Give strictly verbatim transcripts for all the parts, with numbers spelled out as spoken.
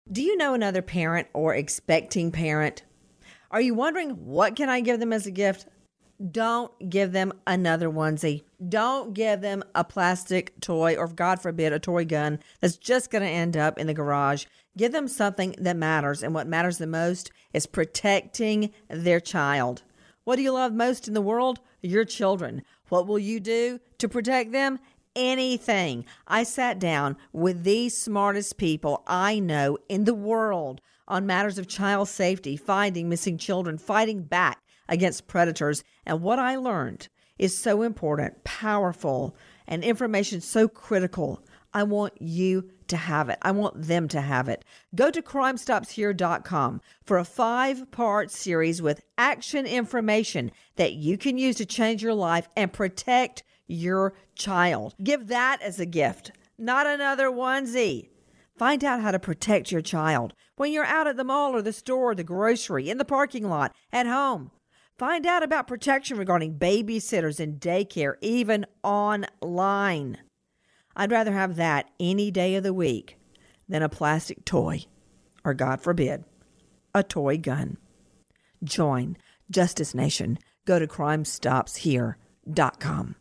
Do you know another parent or expecting parent? Are you wondering, what can I give them as a gift? Don't give them another onesie. Don't give them a plastic toy or, God forbid, a toy gun that's just going to end up in the garage. Give them something that matters, and what matters the most is protecting their child. What do you love most in the world? Your children. What will you do to protect them? Anything. I sat down with the smartest people I know in the world on matters of child safety, finding missing children, fighting back against predators. And what I learned is so important, powerful, and information so critical. I want you to have it. I want them to have it. Go to crime stops here dot com for a five-part series with action information that you can use to change your life and protect your child. Give that as a gift, not another onesie. Find out how to protect your child when you're out at the mall or the store, the grocery, in the parking lot, at home. Find out about protection regarding babysitters and daycare, even online. I'd rather have that any day of the week than a plastic toy or, God forbid, a toy gun. Join Justice Nation. Go to crime stops here dot com.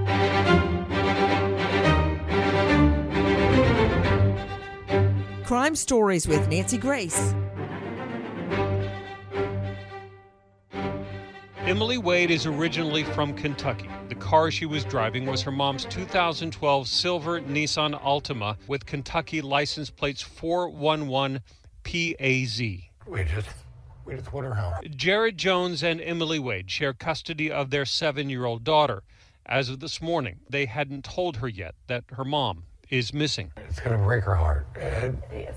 Crime Stories with Nancy Grace. Emily Wade is originally from Kentucky. The car she was driving was her mom's two thousand twelve silver Nissan Altima with Kentucky license plates four one one P A Z. We just, we just want her home. Jared Jones and Emily Wade share custody of their seven-year-old daughter. As of this morning, they hadn't told her yet that her mom is missing. It's going to break her heart. And It is.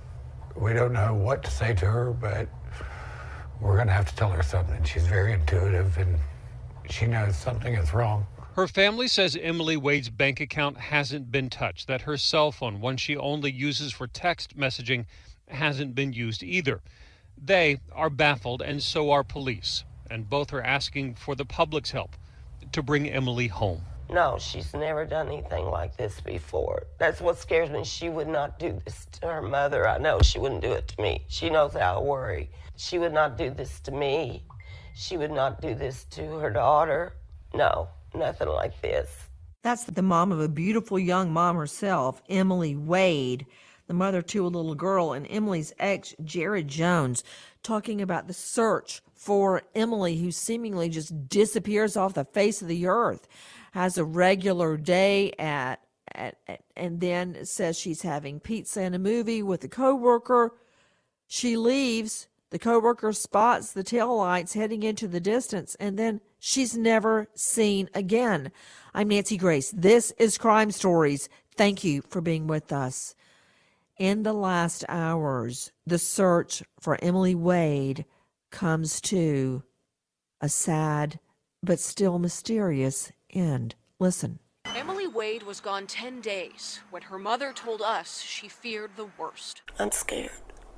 we don't know what to say to her, but we're going to have to tell her something. She's very intuitive, and she knows something is wrong. Her family says Emily Wade's bank account hasn't been touched, that her cell phone, one she only uses for text messaging, hasn't been used either. They are baffled, and so are police, and both are asking for the public's help to bring Emily home. No, she's never done anything like this before. That's what scares me. She would not do this to her mother. I know she wouldn't do it to me. She knows how I worry. She would not do this to me. She would not do this to her daughter. No, nothing like this. That's the mom of a beautiful young mom herself, Emily Wade, the mother to a little girl, and Emily's ex, Jared Jones, talking about the search for Emily, who seemingly just disappears off the face of the earth, has a regular day at, at, at and then says she's having pizza and a movie with a coworker. She leaves. The coworker spots the taillights heading into the distance, and then she's never seen again. I'm Nancy Grace. This is Crime Stories. Thank you for being with us. In the last hours, the search for Emily Wade comes to a sad but still mysterious end. Listen. Emily Wade was gone ten days when her mother told us she feared the worst. I'm scared.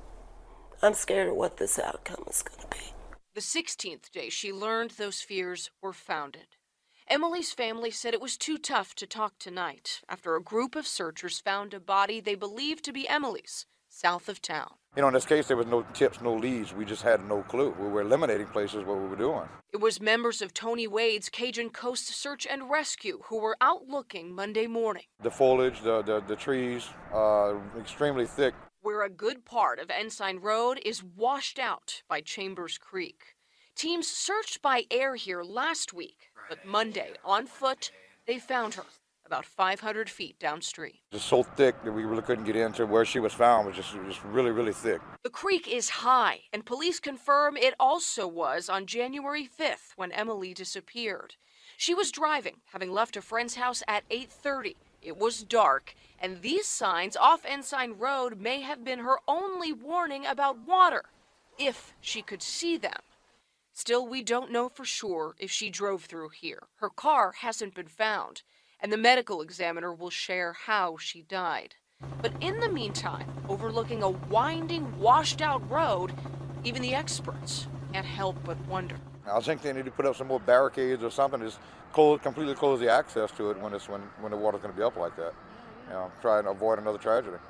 I'm scared of what this outcome is going to be. The sixteenth day she learned those fears were founded. Emily's family said it was too tough to talk tonight after a group of searchers found a body they believed to be Emily's, south of town. You know, in this case, there was no tips, no leads. We just had no clue. We were eliminating places what we were doing. It was members of Tony Wade's Cajun Coast Search and Rescue who were out looking Monday morning. The foliage, the, the, the trees, uh, extremely thick. Where a good part of Ensign Road is washed out by Chambers Creek. Teams searched by air here last week, but Monday, on foot, they found her about five hundred feet downstream. Just so thick that we really couldn't get into where she was found. It was just, just really, really thick. The creek is high, and police confirm it also was on January fifth when Emily disappeared. She was driving, having left a friend's house at eight thirty. It was dark, and these signs off Ensign Road may have been her only warning about water, if she could see them. Still, we don't know for sure if she drove through here. Her car hasn't been found, and the medical examiner will share how she died. But in the meantime, overlooking a winding, washed-out road, even the experts can't help but wonder. I think they need to put up some more barricades or something, just close, completely close the access to it when it's when, when the water's going to be up like that. You know, try and avoid another tragedy.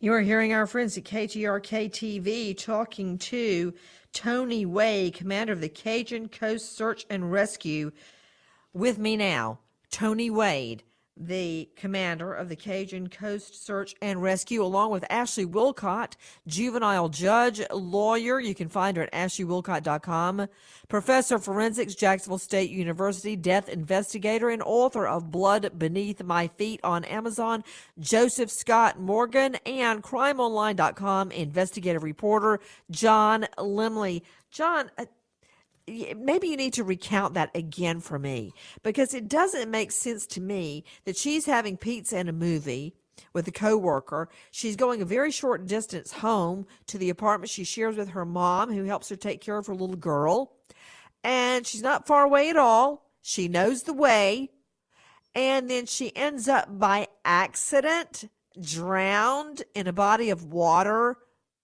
You are hearing our friends at K T R K T V talking to Tony Wade, commander of the Cajun Coast Search and Rescue. With me now, Tony Wade, the commander of the Cajun Coast Search and Rescue, along with Ashley Wilcott, juvenile judge, lawyer. You can find her at ashley wilcott dot com. Professor of forensics, Jacksonville State University, death investigator, and author of Blood Beneath My Feet on Amazon, Joseph Scott Morgan, and crime online dot com investigative reporter, John Lemley. John, uh, maybe you need to recount that again for me, because it doesn't make sense to me that she's having pizza and a movie with a coworker. She's going a very short distance home to the apartment she shares with her mom, who helps her take care of her little girl. And she's not far away at all. She knows the way. And then she ends up by accident drowned in a body of water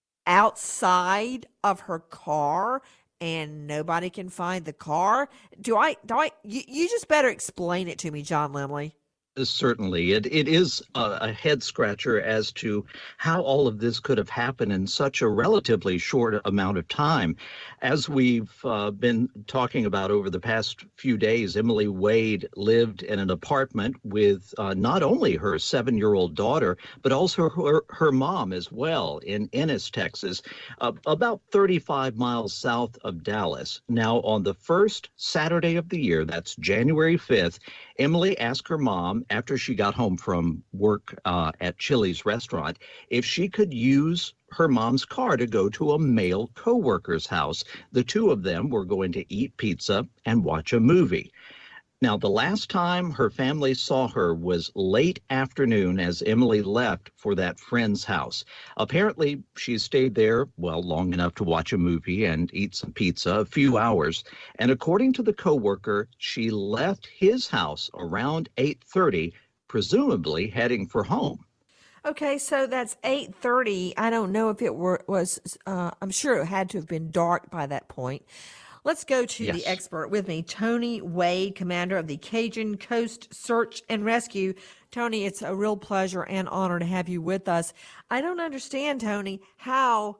outside of her car, and nobody can find the car. Do I, do I, you, you just better explain it to me, John Lemley. Certainly. It, it is a, a head scratcher as to how all of this could have happened in such a relatively short amount of time. As we've uh, been talking about over the past few days, Emily Wade lived in an apartment with uh, not only her seven-year-old daughter, but also her, her mom as well in Ennis, Texas, uh, about thirty-five miles south of Dallas. Now, on the first Saturday of the year, that's January fifth, Emily asked her mom, after she got home from work uh, at Chili's restaurant, if she could use her mom's car to go to a male coworker's house. The two of them were going to eat pizza and watch a movie. Now, the last time her family saw her was late afternoon as Emily left for that friend's house. Apparently, she stayed there, well, long enough to watch a movie and eat some pizza, a few hours. And according to the coworker, she left his house around eight thirty, presumably heading for home. Okay, so that's eight thirty. I don't know if it were, was, uh, I'm sure it had to have been dark by that point. Let's go to Yes. the expert with me, Tony Wade, commander of the Cajun Coast Search and Rescue. Tony, it's a real pleasure and honor to have you with us. I don't understand, Tony, how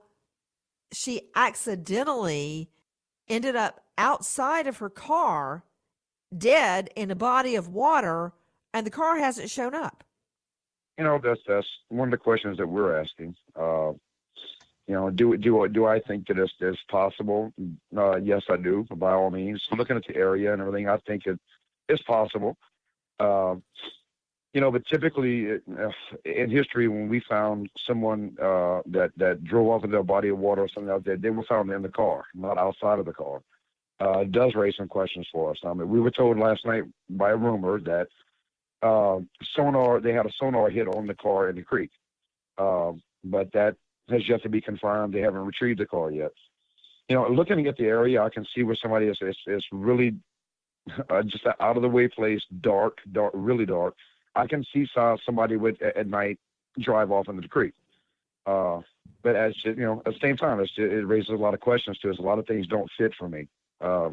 she accidentally ended up outside of her car, dead in a body of water, and the car hasn't shown up. You know, that's that's one of the questions that we're asking. Uh, you know, do do do I think that it's, it's possible? Uh, yes, I do. By all means, looking at the area and everything, I think it is possible. Uh, you know, but typically uh, in history, when we found someone uh, that that drove off into a body of water or something like that, they were found in the car, not outside of the car. Uh, it does raise some questions for us. I mean, we were told last night by a rumor that uh, sonar they had a sonar hit on the car in the creek, uh, but that has yet to be confirmed. They haven't retrieved the car yet. You know, looking at the area, I can see where somebody is. It's, it's really uh, just an out of the way place, dark, dark, really dark. I can see somebody would at night drive off into the creek. Uh, but as you know, at the same time, it's, it raises a lot of questions to us. A lot of things don't fit for me. Uh,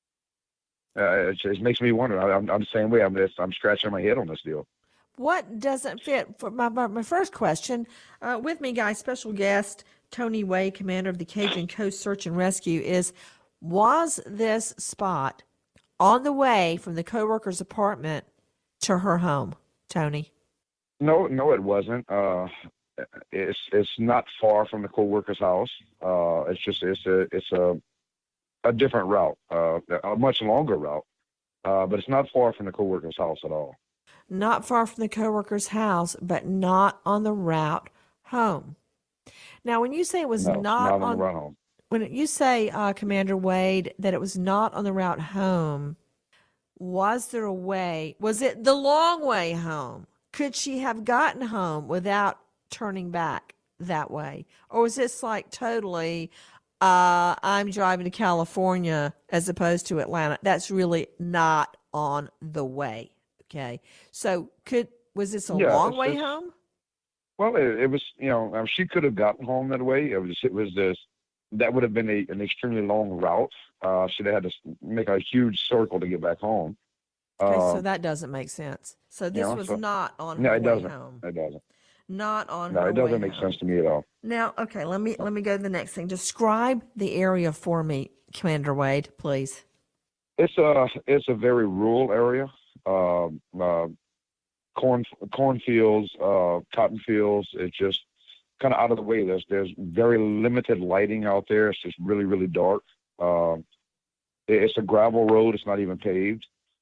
uh, it, it makes me wonder. I, I'm, I'm the same way. I'm just, I'm scratching my head on this deal. What doesn't fit? For my, my, my first question, uh, with me, guys, special guest, Tony Wade, commander of the Cajun Coast Search and Rescue, is, was this spot on the way from the coworker's apartment to her home, Tony? No, no, it wasn't. Uh, it's it's not far from the coworker's house. Uh, it's just it's a it's a a different route, uh, a much longer route, uh, but it's not far from the coworker's house at all. Not far from the coworker's house, but not on the route home. Now, when you say it was No, not, not on, on the route home. when you say, uh, Commander Wade, that it was not on the route home, was there a way? Was it the long way home? Could she have gotten home without turning back that way? Or was this like totally, uh, I'm driving to California as opposed to Atlanta? That's really not on the way. Okay. So could, was this a Yeah, long it's- way it's- home? Well, it, it was, you know, um, she could have gotten home that way. It was, it was this, that would have been a, an extremely long route. Uh, she'd have had to s- make a huge circle to get back home. Okay, Uh, so that doesn't make sense. So this know, was so- not on no, her it way doesn't. home. It doesn't. not on No, her it doesn't way make home. sense to me at all. Now, okay, let me let me go to the next thing. Describe the area for me, Commander Wade, please. It's a it's a very rural area. Um, uh, corn cornfields, uh, cotton fields. It's just kind of out of the way. There's there's very limited lighting out there. It's just really really dark. Um, it, it's a gravel road. It's not even paved.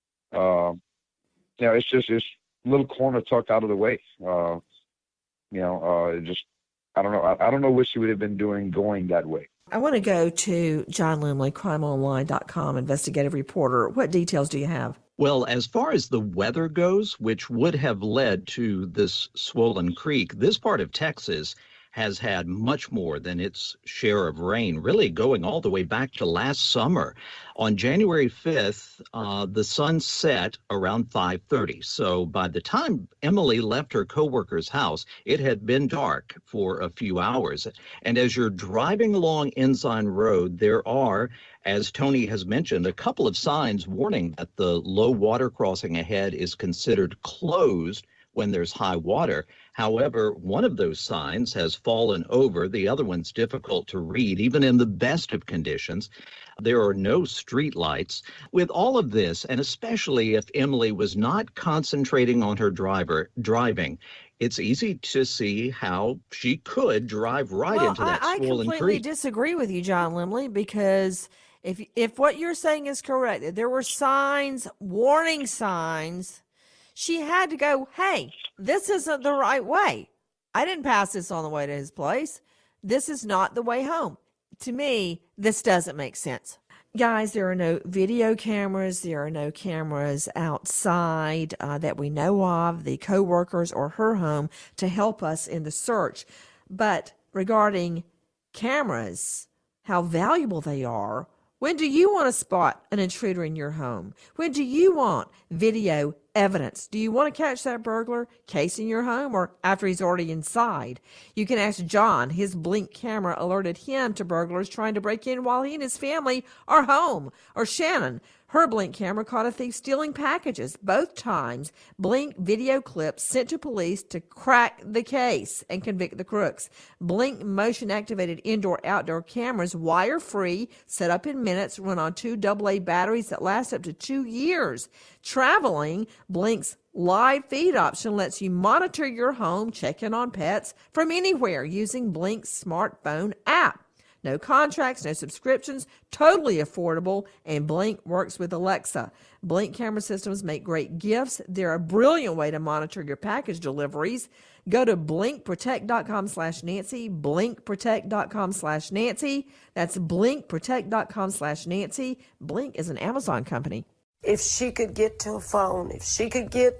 Uh, you know, it's just this little corner tucked out of the way. Uh, you know, uh, it just I don't know. I, I don't know what she would have been doing going that way. I want to go to John Limley, crime online dot com, investigative reporter. What details do you have? Well, as far as the weather goes, which would have led to this swollen creek, this part of Texas has had much more than its share of rain, really going all the way back to last summer. On January fifth, uh, the sun set around five thirty. So by the time Emily left her coworker's house, it had been dark for a few hours. And as you're driving along Ensign Road, there are, as Tony has mentioned, a couple of signs warning that the low water crossing ahead is considered closed when there's high water. However, one of those signs has fallen over. The other one's difficult to read, even in the best of conditions. There are no street lights. With all of this, and especially if Emily was not concentrating on her driver driving, it's easy to see how she could drive right well, into that I, swollen I completely creek. disagree with you, John Limley, because if if what you're saying is correct, that there were signs, warning signs, she had to go, hey, this isn't the right way. I didn't pass this on the way to his place. This is not the way home. To me, this doesn't make sense. Guys, there are no video cameras. There are no cameras outside uh, that we know of, the co-workers or her home, to help us in the search. But regarding cameras, how valuable they are, when do you want to spot an intruder in your home? When do you want video evidence? Do you want to catch that burglar casing your home or after he's already inside? You can ask John. His Blink camera alerted him to burglars trying to break in while he and his family are home. Or Shannon. Her Blink camera caught a thief stealing packages. Both times, Blink video clips sent to police to crack the case and convict the crooks. Blink motion-activated indoor-outdoor cameras, wire-free, set up in minutes, run on two double A batteries that last up to two years. Traveling, Blink's live feed option lets you monitor your home, check in on pets from anywhere using Blink's smartphone app. No contracts, no subscriptions, totally affordable, and Blink works with Alexa. Blink camera systems make great gifts. They're a brilliant way to monitor your package deliveries. Go to blinkprotect.com slash Nancy, blinkprotect.com slash Nancy. That's blinkprotect.com slash Nancy. Blink is an Amazon company. If she could get to a phone, if she could get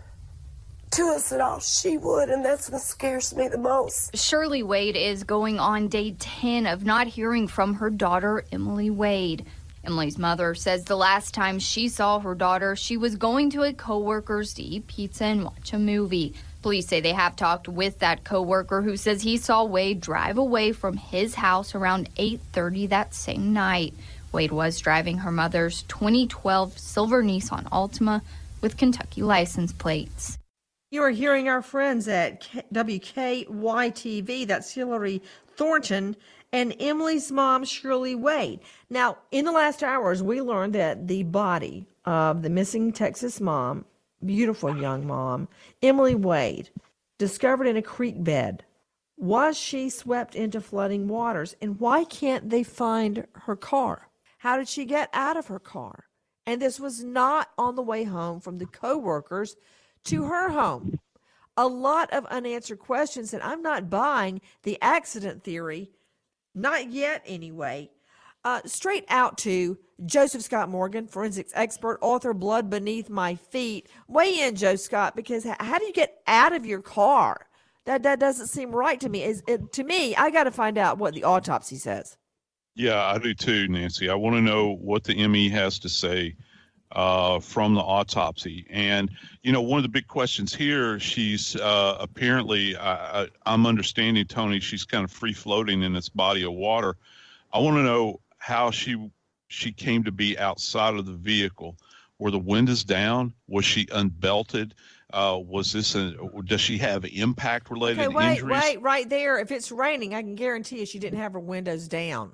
to us at all, she would, and that's what scares me the most. Shirley Wade is going on day ten of not hearing from her daughter, Emily Wade. Emily's mother says the last time she saw her daughter, she was going to a coworker's to eat pizza and watch a movie. Police say they have talked with that coworker who says he saw Wade drive away from his house around eight thirty that same night. Wade was driving her mother's twenty twelve silver Nissan Altima with Kentucky license plates. You are hearing our friends at W K Y T V. That's Hillary Thornton and Emily's mom, Shirley Wade. Now, in the last hours, we learned that the body of the missing Texas mom, beautiful young mom, Emily Wade, discovered in a creek bed. Was she swept into flooding waters? And why can't they find her car? How did she get out of her car? And this was not on the way home from the co-workers to her home. A lot of unanswered questions, and I'm not buying the accident theory, not yet anyway. Uh, straight out to Joseph Scott Morgan, forensics expert, author, Blood Beneath My Feet. Weigh in, Joe Scott, because how do you get out of your car? That that doesn't seem right to me. Is it, to me, I got to find out what the autopsy says. Yeah, I do too, Nancy. I want to know what the M E has to say uh, from the autopsy. And, you know, one of the big questions here, she's uh, apparently, I, I, I'm understanding, Tony, she's kind of free floating in this body of water. I want to know how she she came to be outside of the vehicle. Were the windows down? Was she unbelted? Uh, was this a, does she have impact-related okay, wait, injuries? wait, right there. If it's raining, I can guarantee you she didn't have her windows down.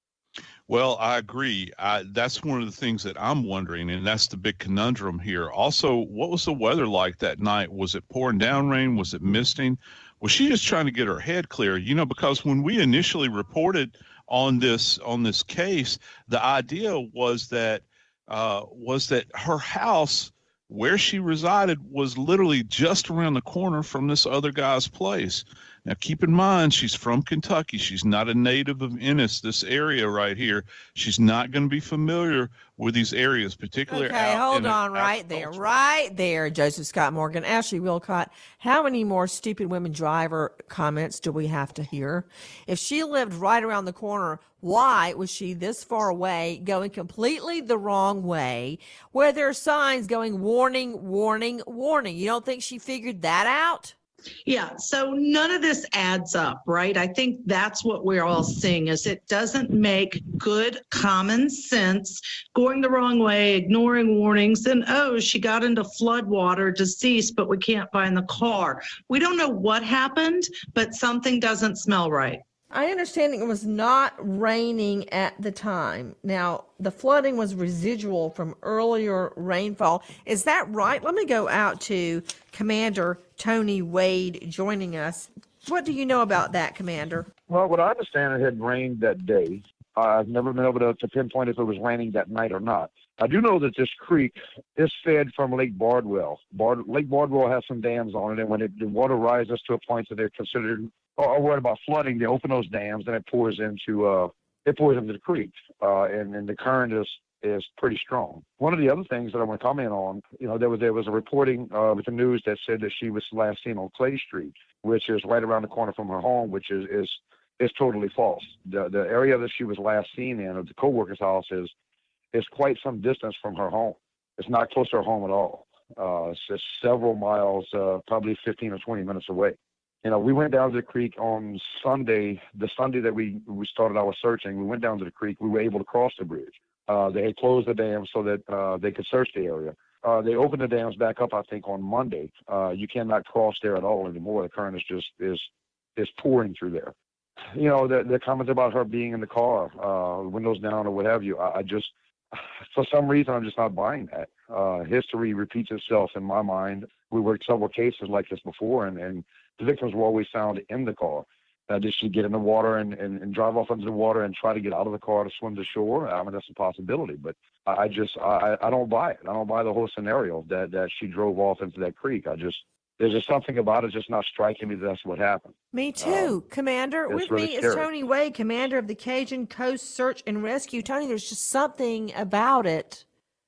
Well, I agree. I, that's one of the things that I'm wondering, and that's the big conundrum here. Also, what was the weather like that night? Was it pouring down rain? Was it misting? Was she just trying to get her head clear? You know, because when we initially reported on this on this case, the idea was that uh, was that her house, where she resided, was literally just around the corner from this other guy's place. Now, keep in mind, she's from Kentucky. She's not a native of Ennis, this area right here. She's not going to be familiar with these areas, particularly Okay, out hold in on right there, right there, Joseph Scott Morgan. Ashley Wilcott, how many more stupid women driver comments do we have to hear? If she lived right around the corner, why was she this far away, going completely the wrong way, where there are signs going warning, warning, warning? You don't think she figured that out? Yeah, so none of this adds up, right? I think that's what we're all seeing is it doesn't make good common sense going the wrong way, ignoring warnings, and oh, she got into flood water, deceased, but we can't find the car. We don't know what happened, but something doesn't smell right. I understand it was not raining at the time. Now, the flooding was residual from earlier rainfall. Is that right? Let me go out to Commander Tony Wade joining us. What do you know about that, Commander? Well, what I understand, it had rained that day. Uh, I've never been able to, to pinpoint if it was raining that night or not. I do know that this creek is fed from Lake Bardwell. Bard, Lake Bardwell has some dams on it, and when it, the water rises to a point that they're considered or worried about flooding, they open those dams and it pours into uh, it pours into the creek, uh, and, and the current is is pretty strong. One of the other things that I want to comment on, you know, there was there was a reporting uh, with the news that said that she was last seen on Clay Street, which is right around the corner from her home, which is is is totally false. The the area that she was last seen in, of the co-worker's house, is is quite some distance from her home. It's not close to her home at all. Uh, it's just several miles, uh, probably fifteen or twenty minutes away. You know, we went down to the creek on Sunday, the Sunday that we, we started our searching. We went down to the creek. We were able to cross the bridge. Uh, they had closed the dam so that uh, they could search the area. Uh, they opened the dams back up, I think, on Monday. Uh, you cannot cross there at all anymore. The current is just is is pouring through there. You know, the, the comments about her being in the car, uh, windows down or what have you, I, I just, for some reason, I'm just not buying that. Uh, history repeats itself in my mind. We worked several cases like this before, and, and the victims were always found in the car. Uh, did she get in the water and, and, and drive off into the water and try to get out of the car to swim to shore? I mean, that's a possibility, but I just, I, I don't buy it. I don't buy the whole scenario that, that she drove off into that creek. I just, there's just something about it just not striking me that that's what happened. Me too, um, Commander. With really me scary. is Tony Wade, Commander of the Cajun Coast Search and Rescue. Tony, there's just something about it.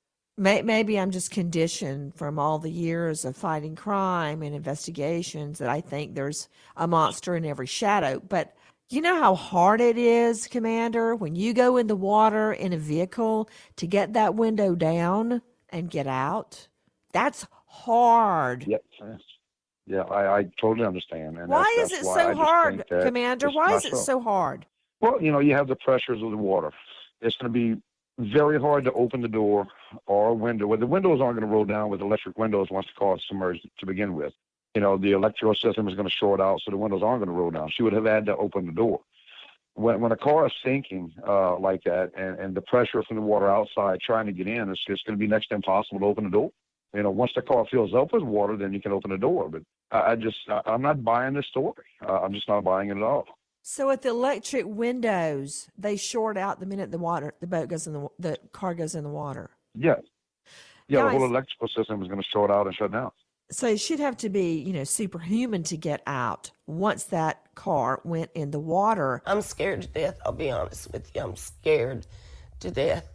Maybe I'm just conditioned from all the years of fighting crime and investigations that I think there's a monster in every shadow. But you know how hard it is, Commander, when you go in the water in a vehicle to get that window down and get out? That's hard. Yep. Yeah, I, I totally understand. And why that's, is that's it why so hard, Commander? Why Why is it so hard? Well, you know, you have the pressures of the water. It's going to be very hard to open the door or a window. Well, the windows aren't going to roll down with electric windows once the car is submerged to begin with. You know, the electrical system is going to short out, so the windows aren't going to roll down. She would have had to open the door. When when a car is sinking uh, like that, and, and the pressure from the water outside trying to get in, it's just going to be next to impossible to open the door. You know, once the car fills up with water, then you can open the door. But I, I just, I, I'm not buying this story. Uh, I'm just not buying it at all. So at the electric windows, they short out the minute the water, the boat goes in the, the car goes in the water. Yeah. Yeah, Guys, the whole electrical system is going to short out and shut down. So she'd have to be, you know, superhuman to get out once that car went in the water. I'm scared to death. I'll be honest with you. I'm scared to death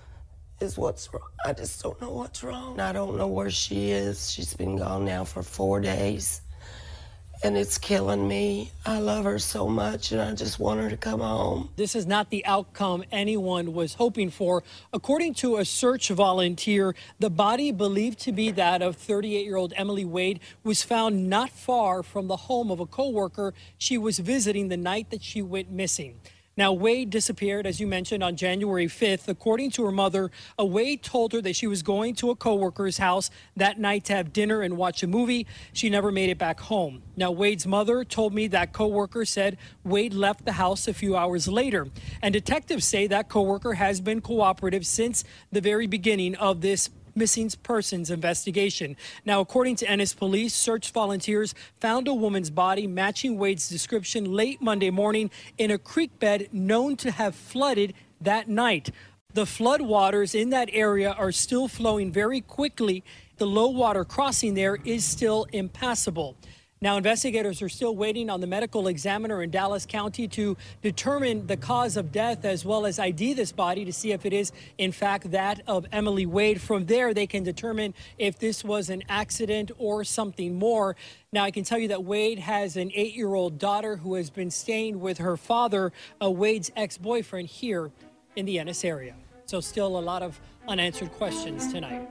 is what's wrong. I just don't know what's wrong. I don't know where she is. She's been gone now for four days. And it's killing me. I love her so much, and I just want her to come home. This is not the outcome anyone was hoping for. According to a search volunteer, the body believed to be that of thirty-eight-year-old Emily Wade was found not far from the home of a coworker she was visiting the night that she went missing. Now, Wade disappeared, as you mentioned, on January fifth. According to her mother, a Wade told her that she was going to a coworker's house that night to have dinner and watch a movie. She never made it back home. Now, Wade's mother told me that coworker said Wade left the house a few hours later. And detectives say that coworker has been cooperative since the very beginning of this missing persons investigation. Now, according to Ennis police, search volunteers found a woman's body matching Wade's description late Monday morning in a creek bed known to have flooded that night. The flood waters in that area are still flowing very quickly. The low water crossing there is still impassable. Now, investigators are still waiting on the medical examiner in Dallas County to determine the cause of death as well as I D this body to see if it is, in fact, that of Emily Wade. From there, they can determine if this was an accident or something more. Now, I can tell you that Wade has an eight-year-old daughter who has been staying with her father, uh, Wade's ex-boyfriend, here in the Ennis area. So still a lot of unanswered questions tonight.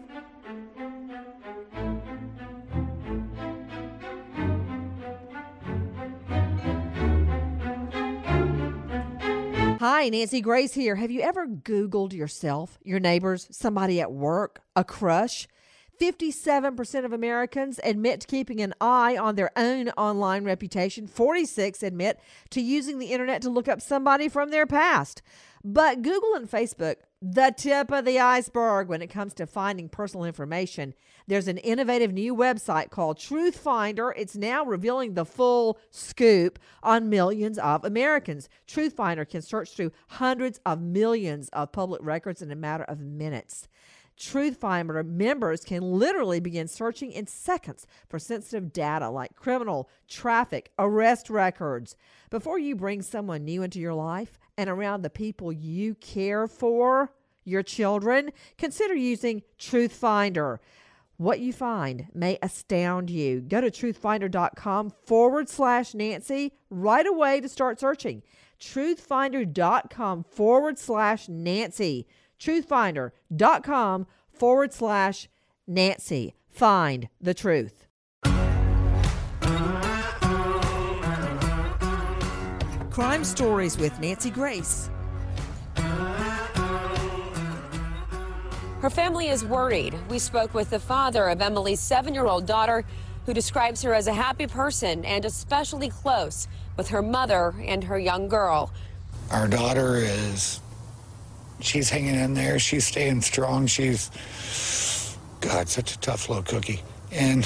Hi, Nancy Grace here. Have you ever Googled yourself, your neighbors, somebody at work, a crush? fifty-seven percent of Americans admit to keeping an eye on their own online reputation. forty-six admit to using the internet to look up somebody from their past. But Google and Facebook, the tip of the iceberg when it comes to finding personal information. There's an innovative new website called Truth Finder. It's now revealing the full scoop on millions of Americans. Truth Finder can search through hundreds of millions of public records in a matter of minutes. Truth Finder members can literally begin searching in seconds for sensitive data like criminal, traffic, arrest records. Before you bring someone new into your life and around the people you care for, your children, consider using Truth Finder. What you find may astound you. Go to truthfinder.com forward slash Nancy right away to start searching. Truthfinder.com forward slash Nancy. Truthfinder.com forward slash Nancy. Find the truth. Crime Stories with Nancy Grace. Her family is worried. We spoke with the father of Emily's seven-year-old daughter, who describes her as a happy person and especially close with her mother and her young girl. Our daughter is, she's hanging in there. She's staying strong. She's, God, such a tough little cookie. And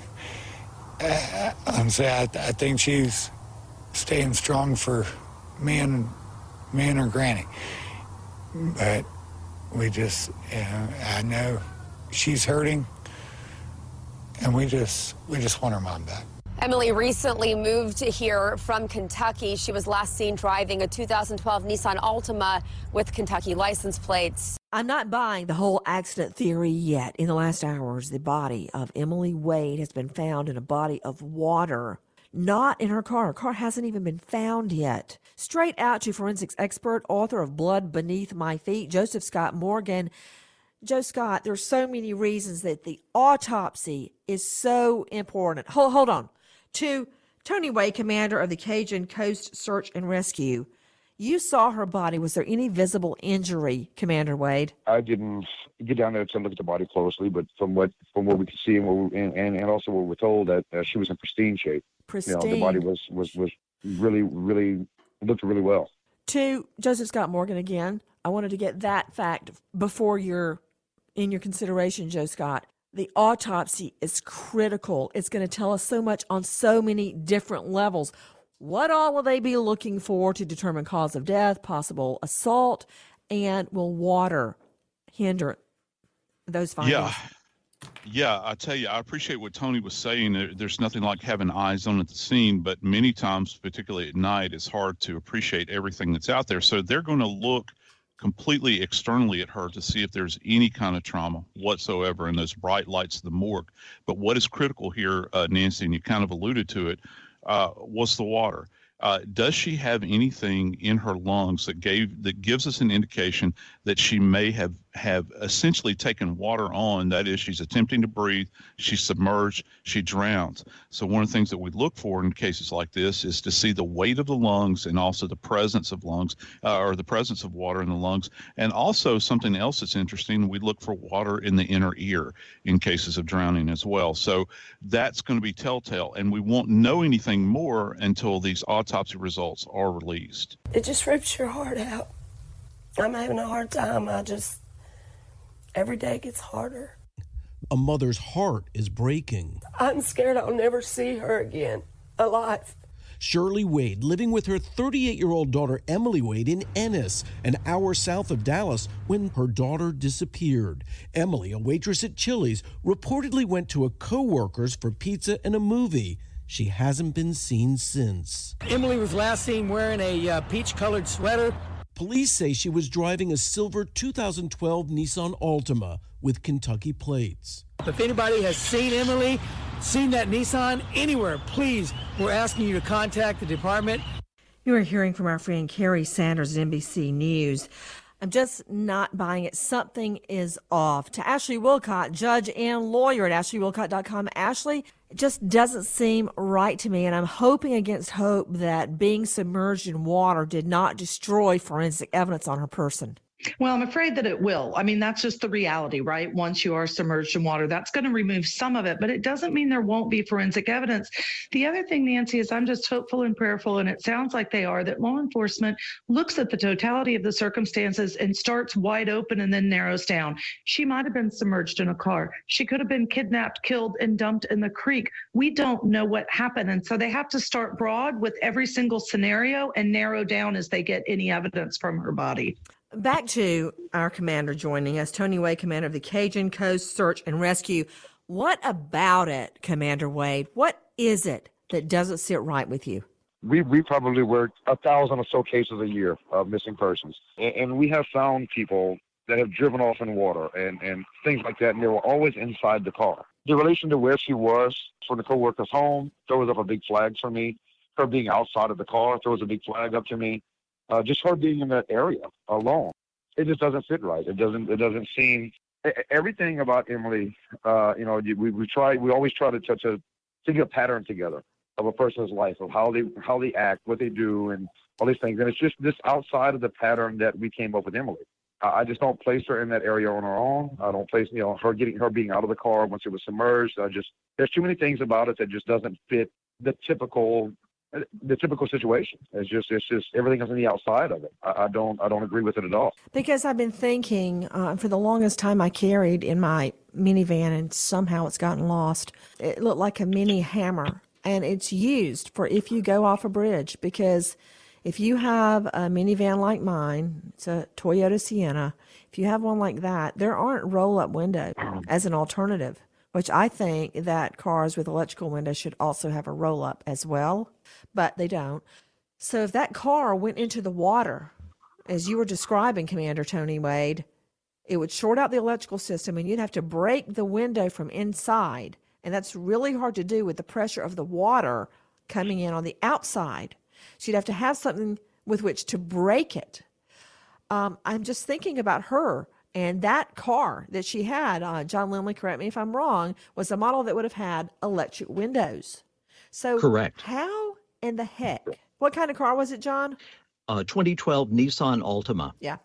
I'm saying, I, I think she's staying strong for me and me and her granny. But we just, you know, I know she's hurting, and we just, we just want her mom back. Emily recently moved here from Kentucky. She was last seen driving a two thousand twelve Nissan Altima with Kentucky license plates. I'm not buying the whole accident theory yet. In the last hours, the body of Emily Wade has been found in a body of water, not in her car. Her car hasn't even been found yet. Straight out to forensics expert, author of Blood Beneath My Feet, Joseph Scott Morgan. Joe Scott, there's so many reasons that the autopsy is so important. Hold, hold on. To Tony Wade, commander of the Cajun Coast Search and Rescue. You saw her body. Was there any visible injury, Commander Wade? I didn't get down there to look at the body closely, but from what from what we could see and what we, and, and, and also what we're told that uh, she was in pristine shape. Pristine. You know, the body was was was really really looked really well. To Joseph Scott Morgan again, I wanted to get that fact before you're in your consideration, Joe Scott. The autopsy is critical. It's going to tell us so much on so many different levels. What all will they be looking for to determine cause of death, possible assault, and will water hinder those findings? Yeah. Yeah, I tell you, I appreciate what Tony was saying. There, there's nothing like having eyes on at the scene, but many times, particularly at night, it's hard to appreciate everything that's out there. So they're going to look completely externally at her to see if there's any kind of trauma whatsoever in those bright lights of the morgue. But what is critical here, uh, Nancy, and you kind of alluded to it, uh, was the water. Uh, does she have anything in her lungs that gave that gives us an indication that she may have have essentially taken water on. That is, she's attempting to breathe, she's submerged, she drowns. So one of the things that we look for in cases like this is to see the weight of the lungs and also the presence of lungs uh, or the presence of water in the lungs. And also something else that's interesting, we look for water in the inner ear in cases of drowning as well. So that's going to be telltale, and we won't know anything more until these autopsy results are released. It just rips your heart out. I'm having a hard time. I just, every day gets harder. A mother's heart is breaking. I'm scared I'll never see her again, alive. Shirley Wade living with her thirty-eight-year-old daughter Emily Wade in Ennis, an hour south of Dallas, when her daughter disappeared. Emily, a waitress at Chili's, reportedly went to a co-worker's for pizza and a movie. She hasn't been seen since. Emily was last seen wearing a uh, peach-colored sweater. Police say she was driving a silver two thousand twelve Nissan Altima with Kentucky plates. If anybody has seen Emily, seen that Nissan anywhere, please, we're asking you to contact the department. You are hearing from our friend Carrie Sanders at N B C News. I'm just not buying it. Something is off. To Ashley Wilcott, judge and lawyer at ashley wilcott dot com. Ashley, it just doesn't seem right to me, and I'm hoping against hope that being submerged in water did not destroy forensic evidence on her person. Well, I'm afraid that it will. I mean, that's just the reality, right? Once you are submerged in water, that's going to remove some of it, but it doesn't mean there won't be forensic evidence. The other thing, Nancy, is I'm just hopeful and prayerful, and it sounds like they are, that law enforcement looks at the totality of the circumstances and starts wide open and then narrows down. She might have been submerged in a car. She could have been kidnapped, killed, and dumped in the creek. We don't know what happened. And so they have to start broad with every single scenario and narrow down as they get any evidence from her body. Back to our commander joining us, Tony Wade, commander of the Cajun Coast Search and Rescue. What about it, Commander Wade? What is it that doesn't sit right with you? We we probably work a thousand or so cases a year of missing persons, and, and we have found people that have driven off in water and, and things like that, and they were always inside the car. The relation to where she was from the co-worker's home throws up a big flag for me. Her being outside of the car throws a big flag up to me. Uh, just her being in that area alone, it just doesn't fit right. It doesn't. It doesn't seem. Everything about Emily, uh, you know, we we try. We always try to to to get a pattern together of a person's life, of how they how they act, what they do, and all these things. And it's just this outside of the pattern that we came up with Emily. I just don't place her in that area on her own. I don't place, you know, her getting her being out of the car once it was submerged. I just there's too many things about it that just doesn't fit the typical. The typical situation. It's just, it's just everything is on the outside of it. I, I don't, I don't agree with it at all. Because I've been thinking uh, for the longest time I carried in my minivan, and somehow it's gotten lost. It looked like a mini hammer, and it's used for if you go off a bridge. Because if you have a minivan like mine, it's a Toyota Sienna. If you have one like that, there aren't roll-up windows as an alternative, which I think that cars with electrical windows should also have a roll-up as well, but they don't. So if that car went into the water, as you were describing, Commander Tony Wade, it would short out the electrical system, and you'd have to break the window from inside, and that's really hard to do with the pressure of the water coming in on the outside. So you'd have to have something with which to break it. Um, I'm just thinking about her. And that car that she had, uh, John Lindley, correct me if I'm wrong, was a model that would have had electric windows. So correct. How in the heck? What kind of car was it, John? Uh, twenty twelve Nissan Altima. Yeah.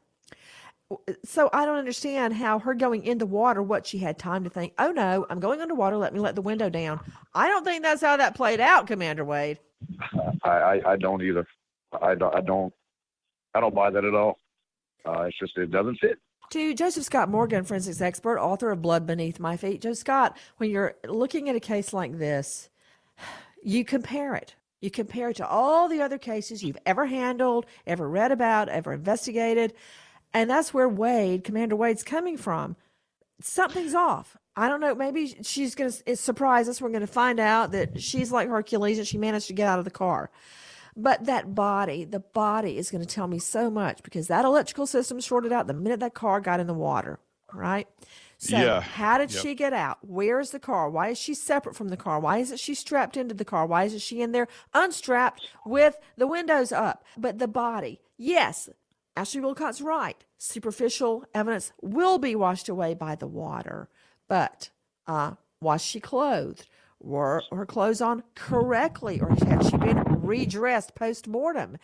So I don't understand how her going into water, what she had time to think, oh no, I'm going underwater, let me let the window down. I don't think that's how that played out, Commander Wade. I, I, I don't either. I don't, I don't, I don't buy that at all. Uh, it's just, it doesn't fit. To Joseph Scott Morgan, forensics expert, author of Blood Beneath My Feet. Joe Scott, when you're looking at a case like this, you compare it. You compare it to all the other cases you've ever handled, ever read about, ever investigated. And that's where Wade, Commander Wade's coming from. Something's off. I don't know. Maybe she's going to surprise us. We're going to find out that she's like Hercules and she managed to get out of the car. But that body, the body is going to tell me so much, because that electrical system shorted out the minute that car got in the water, right? So yeah. How did Yep. she get out? Where is the car? Why is she separate from the car? Why isn't she strapped into the car? Why isn't she in there unstrapped with the windows up? But the body, yes, Ashley Wilcott's right. Superficial evidence will be washed away by the water. But uh, was she clothed? Were her clothes on correctly? Or had she been redressed post-mortem?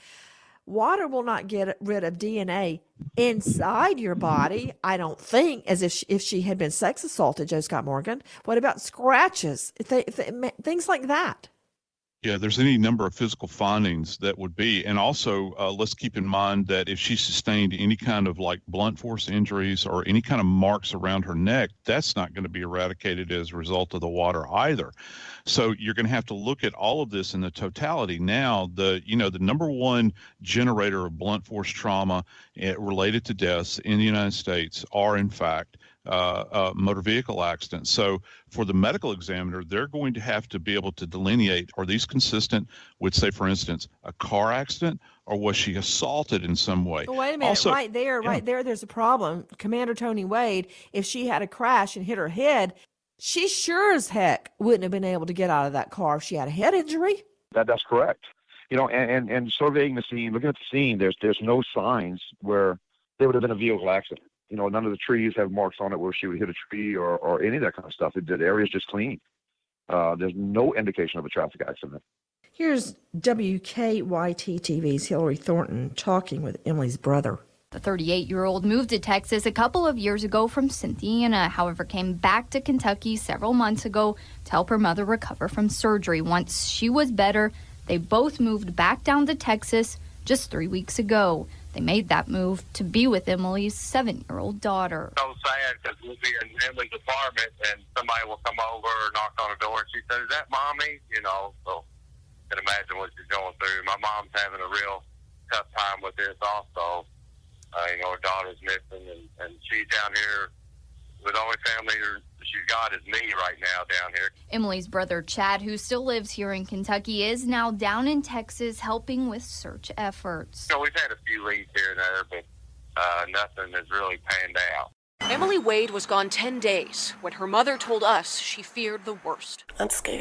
Water will not get rid of D N A inside your body, I don't think, as if she, if she had been sex assaulted, Joe Scott Morgan. What about scratches? If they, if they, things like that. Yeah, there's any number of physical findings that would be. And also, uh, let's keep in mind that if she sustained any kind of like blunt force injuries or any kind of marks around her neck, that's not going to be eradicated as a result of the water either. So you're going to have to look at all of this in the totality. Now, the you know the number one generator of blunt force trauma uh, related to deaths in the United States are, in fact, Uh, uh, motor vehicle accidents. So for the medical examiner, they're going to have to be able to delineate, are these consistent with, say, for instance, a car accident, or was she assaulted in some way? Well, wait a minute. Also, right there, yeah. right there, there's a problem. Commander Tony Wade, if she had a crash and hit her head, she sure as heck wouldn't have been able to get out of that car if she had a head injury. That That's correct. You know, and, and, and surveying the scene, looking at the scene, there's there's no signs where there would have been a vehicle accident. You know, none of the trees have marks on it where she would hit a tree or, or any of that kind of stuff. It, the area is just clean. Uh, there's no indication of a traffic accident. Here's W K Y T T V's Hillary Thornton talking with Emily's brother. The thirty-eight-year-old moved to Texas a couple of years ago from Cynthiana, however, came back to Kentucky several months ago to help her mother recover from surgery. Once she was better, they both moved back down to Texas just three weeks ago. They made that move to be with Emily's seven-year-old daughter. So sad because we'll be in Emily's apartment and somebody will come over or knock on the door and she says, "Is that mommy?" You know, so you can imagine what she's going through. My mom's having a real tough time with this also. Uh, you know, her daughter's missing and, and she's down here with the only family she's got is me right now down here. Emily's brother, Chad, who still lives here in Kentucky, is now down in Texas helping with search efforts. You know, we've had a few leads here and there, but uh, nothing has really panned out. Emily Wade was gone ten days when her mother told us she feared the worst. I'm scared.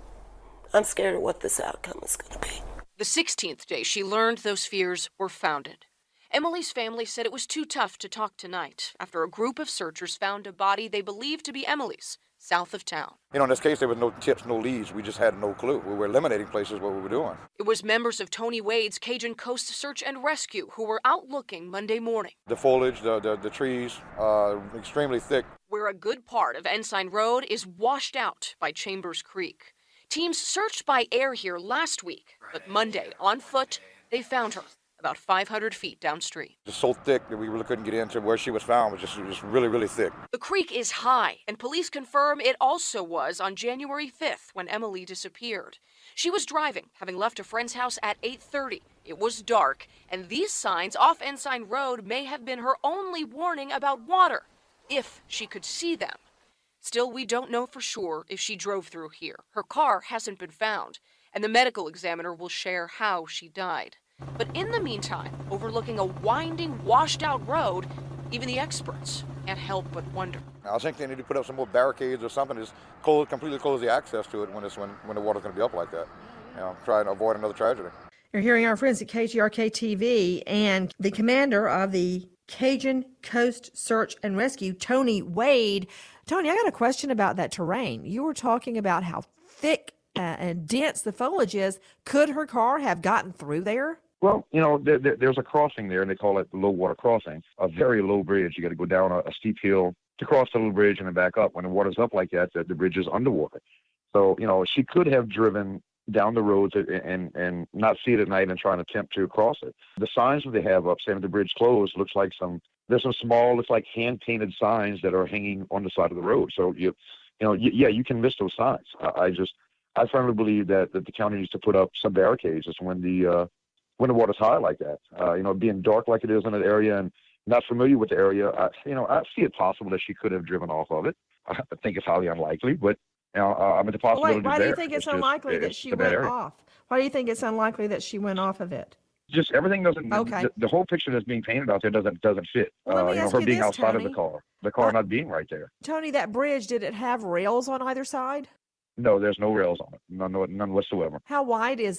I'm scared of what this outcome is going to be. The sixteenth day she learned those fears were founded. Emily's family said it was too tough to talk tonight after a group of searchers found a body they believed to be Emily's, south of town. You know, in this case, there was no tips, no leads. We just had no clue. We were eliminating places what we were doing. It was members of Tony Wade's Cajun Coast Search and Rescue who were out looking Monday morning. The foliage, the, the, the trees, uh, extremely thick. Where a good part of Ensign Road is washed out by Chambers Creek. Teams searched by air here last week, but Monday, on foot, they found her about five hundred feet downstream. It's so thick that we really couldn't get into where she was found. It was just, just really, really thick. The creek is high, and police confirm it also was on January fifth when Emily disappeared. She was driving, having left a friend's house at eight thirty. It was dark, and these signs off Ensign Road may have been her only warning about water, if she could see them. Still, we don't know for sure if she drove through here. Her car hasn't been found, and the medical examiner will share how she died. But in the meantime, overlooking a winding, washed-out road, even the experts can't help but wonder. I think they need to put up some more barricades or something to just close, completely close the access to it when, it's, when, when the water's going to be up like that. You know, try and avoid another tragedy. You're hearing our friends at K G R K T V, and the commander of the Cajun Coast Search and Rescue, Tony Wade. Tony, I got a question about that terrain. You were talking about how thick uh, and dense the foliage is. Could her car have gotten through there? Well, you know, there, there, there's a crossing there, and they call it the low water crossing, a very low bridge. You got to go down a, a steep hill to cross the little bridge and then back up. When the water's up like that, the, the bridge is underwater. So, you know, she could have driven down the roads and, and, and not see it at night and try and attempt to cross it. The signs that they have up saying the bridge closed looks like some, there's some small, it's like hand-painted signs that are hanging on the side of the road. So, you you know, you, yeah, you can miss those signs. I, I just, I firmly believe that, that the county needs to put up some barricades just when the, uh, when the water's high like that. Uh, you know, being dark like it is in that area and not familiar with the area, I, you know, I see it possible that she could have driven off of it. I think it's highly unlikely, but, you know, uh, I mean, the possibility Wait, why is do you there. think it's, it's unlikely just, that it's she a bad went area. off? Why do you think it's unlikely that she went off of it? Just everything doesn't, Okay. the, the whole picture that's being painted out there doesn't doesn't fit. Well, let uh, me you know, ask her you being this, outside Tony. of the car, the car not being right there. Tony, that bridge, did it have rails on either side? No, there's no rails on it, none, none whatsoever. How wide is it?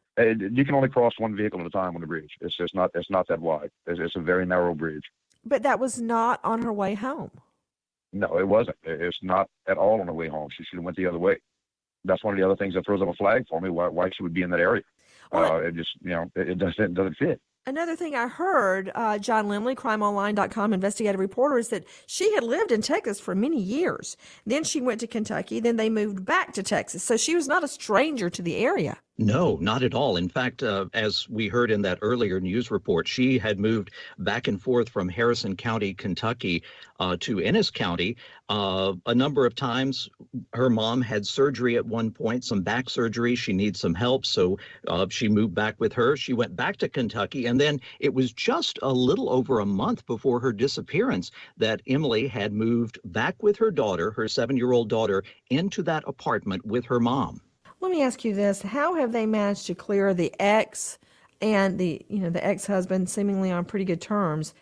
You can only cross one vehicle at a time on the bridge. It's just not. It's not that wide. It's, it's a very narrow bridge. But that was not on her way home. No, it wasn't. It's not at all on the way home. She should have went the other way. That's one of the other things that throws up a flag for me. Why, why she would be in that area? Well, uh, it just, you know, it, it doesn't it doesn't fit. Another thing I heard, uh, John Limley, crime online dot com investigative reporter, is that she had lived in Texas for many years. Then she went to Kentucky. Then they moved back to Texas. So she was not a stranger to the area. No, not at all. In fact, uh, as we heard in that earlier news report, she had moved back and forth from Harrison County, Kentucky, uh, to Ennis County uh, a number of times. Her mom had surgery at one point, some back surgery. She needs some help, so uh, she moved back with her. She went back to Kentucky, and then it was just a little over a month before her disappearance that Emily had moved back with her daughter, her seven-year-old daughter, into that apartment with her mom. Let me ask you this. How have they managed to clear the ex and the, you know, the ex-husband seemingly on pretty good terms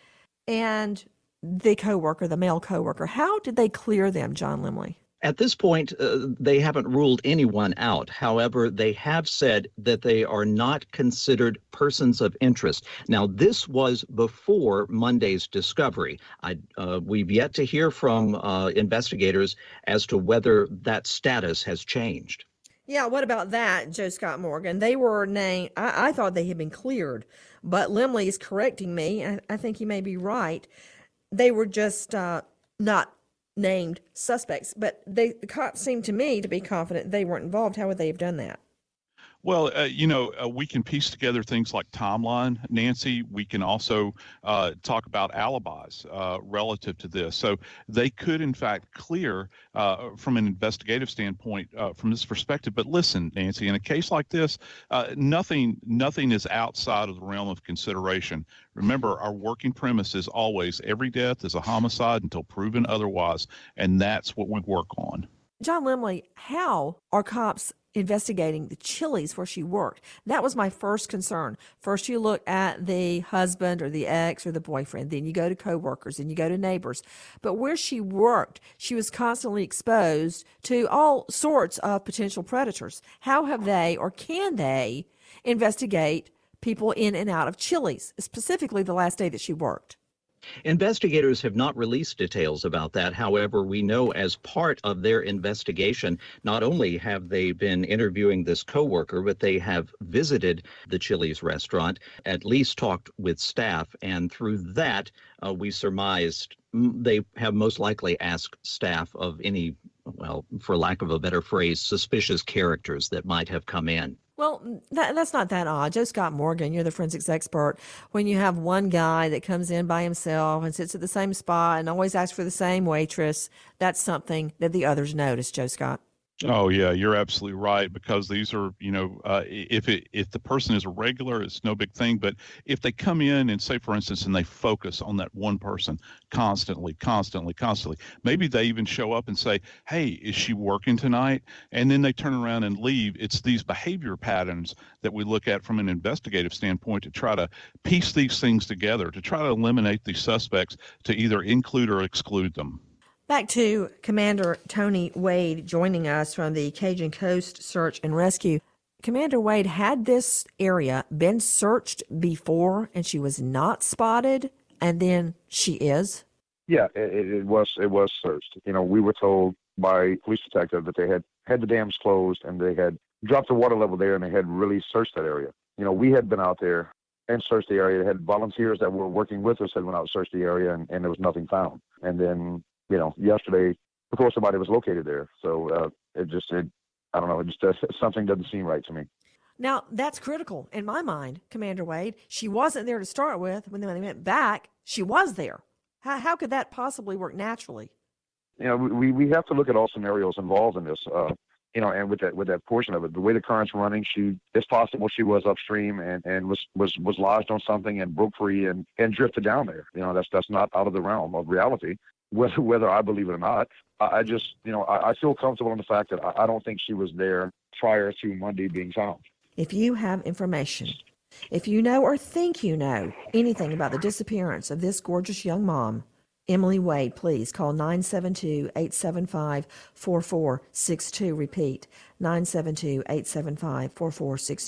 and the coworker, the male coworker? How did they clear them, John Limley? At this point, uh, they haven't ruled anyone out. However, they have said that they are not considered persons of interest. Now, this was before Monday's discovery. I, uh, we've yet to hear from uh, investigators as to whether that status has changed. Yeah, what about that, Joe Scott Morgan? They were named, I, I thought they had been cleared, but Limley is correcting me. I, I think he may be right. They were just uh, not named suspects, but they, the cops seemed to me to be confident they weren't involved. How would they have done that? Well, uh, you know, uh, we can piece together things like timeline, Nancy. We can also uh, talk about alibis uh, relative to this. So they could, in fact, clear uh, from an investigative standpoint uh, from this perspective. But listen, Nancy, in a case like this, uh, nothing, nothing is outside of the realm of consideration. Remember, our working premise is always every death is a homicide until proven otherwise, and that's what we work on. John Limley, how are cops investigating the Chili's where she worked? That was my first concern. First, you look at the husband or the ex or the boyfriend. Then you go to coworkers and you go to neighbors. But where she worked, she was constantly exposed to all sorts of potential predators. How have they, or can they, investigate people in and out of Chili's, specifically the last day that she worked? Investigators have not released details about that. However, we know as part of their investigation, not only have they been interviewing this coworker, but they have visited the Chili's restaurant, at least talked with staff, and through that, uh, we surmised they have most likely asked staff of any, well, for lack of a better phrase, suspicious characters that might have come in. Well, that, that's not that odd. Joe Scott Morgan, you're the forensics expert. When you have one guy that comes in by himself and sits at the same spot and always asks for the same waitress, that's something that the others notice, Joe Scott. Oh, yeah, you're absolutely right, because these are, you know, uh, if it if the person is a regular, it's no big thing. But if they come in and say, for instance, and they focus on that one person constantly, constantly, constantly, maybe they even show up and say, hey, is she working tonight? And then they turn around and leave. It's these behavior patterns that we look at from an investigative standpoint to try to piece these things together, to try to eliminate these suspects, to either include or exclude them. Back to Commander Tony Wade joining us from the Cajun Coast Search and Rescue. Commander Wade, had this area been searched before and she was not spotted, and then she is? Yeah, it, it was it was searched. You know, we were told by police detective that they had had the dams closed and they had dropped the water level there and they had really searched that area. You know, we had been out there and searched the area. They had volunteers that were working with us that went out and searched the area, and, and there was nothing found. And then, you know, yesterday, of course, somebody was located there. So uh, it just, it, I don't know, it just uh, something doesn't seem right to me. Now, that's critical in my mind, Commander Wade. She wasn't there to start with. When they, when they went back, she was there. How, how could that possibly work naturally? You know, we, we have to look at all scenarios involved in this, uh, you know, and with that with that portion of it, the way the current's running, she it's possible she was upstream and, and was, was, was lodged on something and broke free and, and drifted down there. You know, that's that's not out of the realm of reality. Whether whether I believe it or not, I, I just, you know, I, I feel comfortable in the fact that I, I don't think she was there prior to Monday being found. If you have information, if you know or think you know anything about the disappearance of this gorgeous young mom, Emily Wade, please call nine seven two, eight seven five, four four six two. Repeat, nine seven two, eight seven five, four four six two.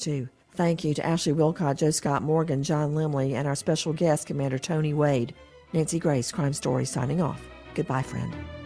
Thank you to Ashley Wilcott, Joe Scott Morgan, John Limley, and our special guest, Commander Tony Wade. Nancy Grace, Crime Story, signing off. Goodbye, friend.